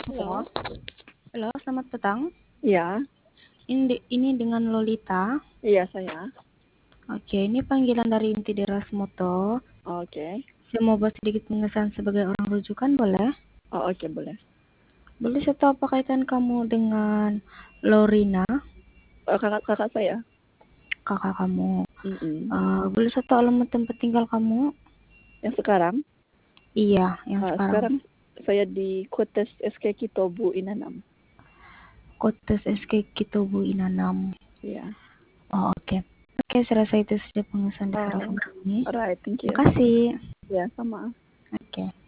Halo. Halo, selamat petang. Iya, Ini dengan Lolita. iya saya. Oke, ini panggilan dari Inti Deras Moto. Oke. Saya mau buat sedikit pengesahan sebagai orang rujukan, boleh? Oh, oke boleh. Boleh saya tahu apa kaitan kamu dengan Lorina, Kakak saya. kakak kamu? Mm-mm. Boleh saya tahu alamat tempat tinggal kamu? Yang sekarang, Iya, yang sekarang. sekarang saya di Kotes SK Kitobu Inanam. Kotes SK Kitobu Inanam. Iya. Oh, oke. Oke, saya rasa itu sudah pengesahan di Oh, telepon kami. alright, thank you. Makasih. Ya, sama. Oke.